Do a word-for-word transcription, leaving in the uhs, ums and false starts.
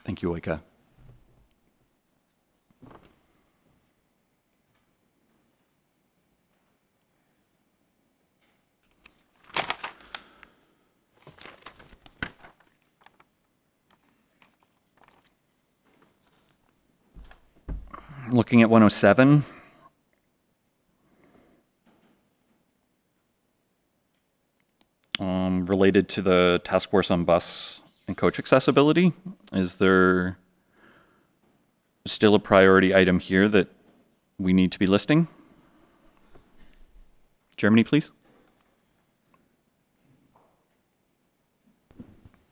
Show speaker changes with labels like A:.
A: Thank you, Oika. Looking at one oh seven. Um, related to the task force on bus and coach accessibility, is there still a priority item here that we need to be listing? Germany, please.